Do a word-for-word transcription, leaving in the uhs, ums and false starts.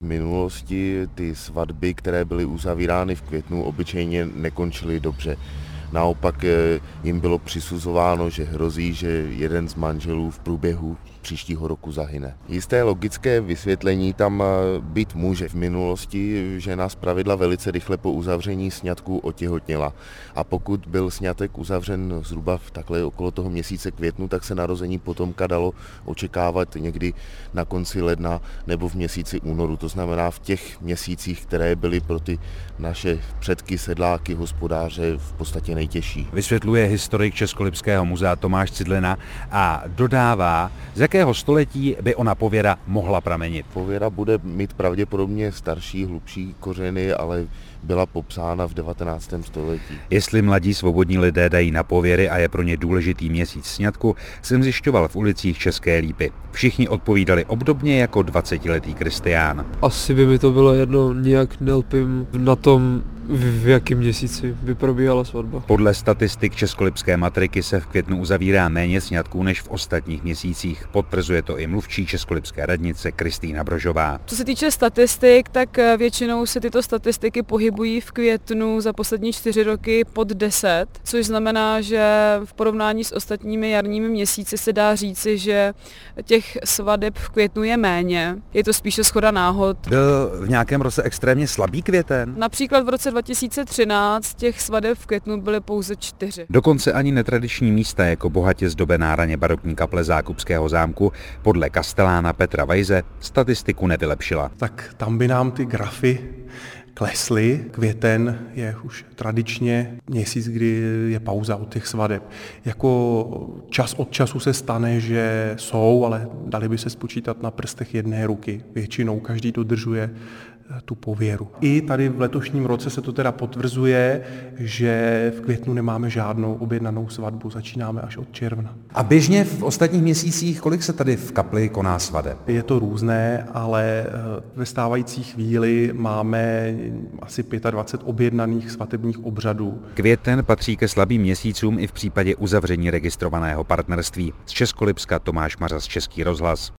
V minulosti ty svatby, které byly uzavírány v květnu, obyčejně nekončily dobře. Naopak jim bylo přisuzováno, že hrozí, že jeden z manželů v průběhu příštího roku zahyne. Jisté logické vysvětlení tam být může. V minulosti žena zpravidla velice rychle po uzavření sňatku otěhotněla. A pokud byl sňatek uzavřen zhruba v takhle okolo toho měsíce květnu, tak se narození potomka dalo očekávat někdy na konci ledna nebo v měsíci únoru. To znamená v těch měsících, které byly pro ty naše předky, sedláky, hospodáře v podstatě nejtěžší. Vysvětluje historik Českolipského muzea Tomáš Cidlina a dodává, z jakého století by ona pověra mohla pramenit. Pověra bude mít pravděpodobně starší, hlubší kořeny, ale byla popsána v devatenáctém století. Jestli mladí svobodní lidé dají na pověry a je pro ně důležitý měsíc sňatku, jsem zjišťoval v ulicích České Lípy. Všichni odpovídali obdobně jako dvacetiletý Kristián. Asi by mi to bylo jedno, nijak nelpím na tom, v jakém měsíci by probíhala svatba. Podle statistik Českolipské matriky se v květnu uzavírá méně sňatků než v ostatních měsících. Potvrzuje to i mluvčí Českolipské radnice Kristýna Brožová. Co se týče statistik, tak většinou se tyto statistiky pohybují v květnu za poslední čtyři roky pod deset, což znamená, že v porovnání s ostatními jarními měsíci se dá říci, že těch svadeb v květnu je méně. Je to spíše shoda náhod. Byl v nějakém roce extrémně slabý květen? Například v roce dva tisíce třináct těch svadeb v květnu byly pouze čtyři. Dokonce ani netradiční místa jako bohatě zdobená raně barokní kaple Zákupského zámku podle kastelána Petra Vajze statistiku nevylepšila. Tak tam by nám ty grafy klesly. Květen je už tradičně měsíc, kdy je pauza od těch svadeb. Jako čas od času se stane, že jsou, ale dali by se spočítat na prstech jedné ruky. Většinou každý dodržuje tu pověru. I tady v letošním roce se to teda potvrzuje, že v květnu nemáme žádnou objednanou svatbu, začínáme až od června. A běžně v ostatních měsících, kolik se tady v kapli koná svadeb? Je to různé, ale ve stávající chvíli máme asi dvacet pět objednaných svatebních obřadů. Květen patří ke slabým měsícům i v případě uzavření registrovaného partnerství. Z Českolipska Tomáš Mařas, Český rozhlas.